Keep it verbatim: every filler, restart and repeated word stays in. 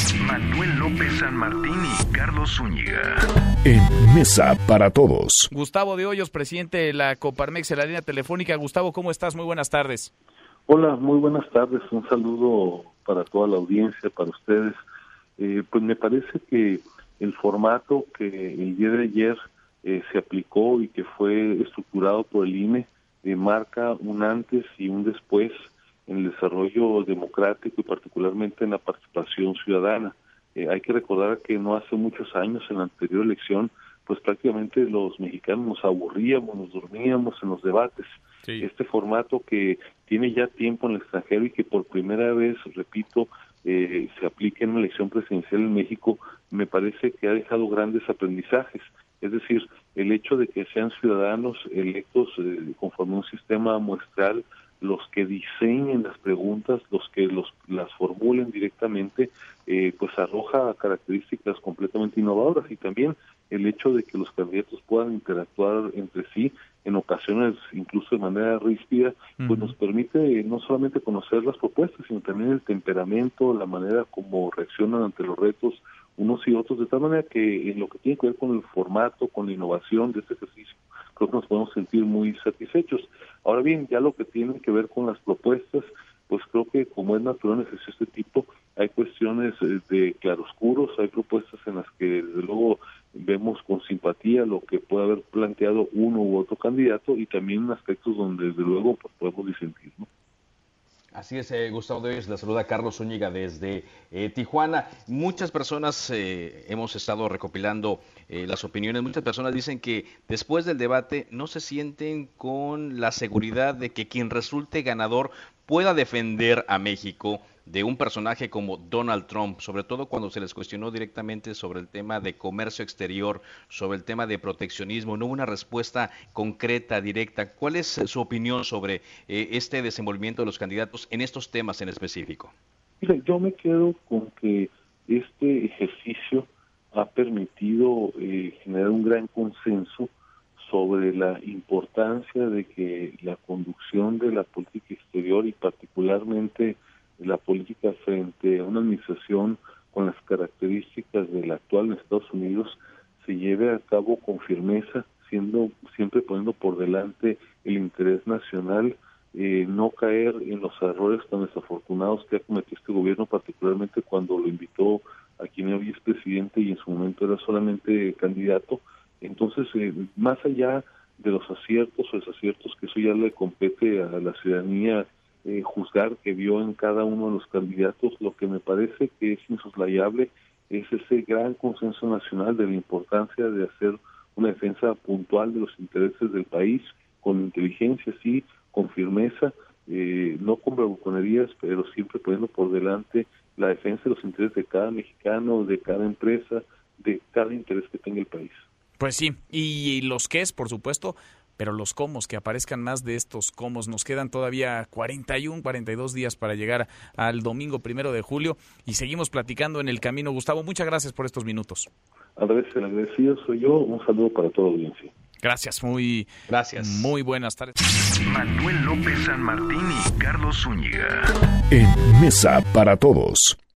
Manuel López San Martín y Carlos Zúñiga. En Mesa para Todos. Gustavo de Hoyos, presidente de la Coparmex, en la línea telefónica. Gustavo, ¿cómo estás? Muy buenas tardes. Hola, muy buenas tardes. Un saludo para toda la audiencia, para ustedes. Eh, pues me parece que el formato que el día de ayer eh, se aplicó y que fue estructurado por el I N E eh, marca un antes y un después en el desarrollo democrático y particularmente en la participación ciudadana. Eh, hay que recordar que no hace muchos años, en la anterior elección, pues prácticamente los mexicanos nos aburríamos, nos dormíamos en los debates. Sí. Este formato que tiene ya tiempo en el extranjero y que por primera vez, repito, eh, se aplica en una elección presidencial en México, me parece que ha dejado grandes aprendizajes. Es decir, el hecho de que sean ciudadanos electos eh, conforme a un sistema muestral, los que diseñen las preguntas, los que los las formulen directamente, eh, pues arroja características completamente innovadoras, y también el hecho de que los candidatos puedan interactuar entre sí, en ocasiones incluso de manera ríspida, uh-huh. pues nos permite no solamente conocer las propuestas, sino también el temperamento, la manera como reaccionan ante los retos unos y otros, de tal manera que en lo que tiene que ver con el formato, con la innovación de este ejercicio, creo que nos podemos sentir muy satisfechos. Ahora bien, ya lo que tiene que ver con las propuestas, pues creo que como es natural en ejercicio de este tipo, hay cuestiones de claroscuros, hay propuestas en las que desde luego vemos con simpatía lo que puede haber planteado uno u otro candidato, y también aspectos donde desde luego pues, podemos disentir, ¿no? Así es, eh, Gustavo de Hoyos, le saluda Carlos Zúñiga desde eh, Tijuana. Muchas personas eh, hemos estado recopilando eh, las opiniones, muchas personas dicen que después del debate no se sienten con la seguridad de que quien resulte ganador pueda defender a México de un personaje como Donald Trump, sobre todo cuando se les cuestionó directamente sobre el tema de comercio exterior, sobre el tema de proteccionismo. No hubo una respuesta concreta, directa. ¿Cuál es su opinión sobre eh, este desenvolvimiento de los candidatos en estos temas en específico? Mira, yo me quedo con que este ejercicio ha permitido eh, generar un gran consenso sobre la importancia de que la conducción de la política exterior y particularmente la política frente a una administración con las características de la actual en Estados Unidos se lleve a cabo con firmeza, siendo siempre poniendo por delante el interés nacional, eh, no caer en los errores tan desafortunados que ha cometido este gobierno, particularmente cuando lo invitó a quien hoy es presidente y en su momento era solamente candidato. Entonces, eh, más allá de los aciertos o desaciertos, que eso ya le compete a la ciudadanía eh, juzgar que vio en cada uno de los candidatos, lo que me parece que es insoslayable es ese gran consenso nacional de la importancia de hacer una defensa puntual de los intereses del país, con inteligencia, sí, con firmeza, eh, no con bravuconerías, pero siempre poniendo por delante la defensa de los intereses de cada mexicano, de cada empresa, de cada interés que tenga el país. Pues sí, y los qués, por supuesto, pero los cómo, que aparezcan más de estos cómo. Nos quedan todavía cuarenta y uno, cuarenta y dos días para llegar al domingo primero de julio y seguimos platicando en el camino. Gustavo, muchas gracias por estos minutos. A través del agradecido soy yo, un saludo para toda la audiencia. Gracias, muy, gracias. Muy buenas tardes. Manuel López San Martín y Carlos Zúñiga. En Mesa para Todos.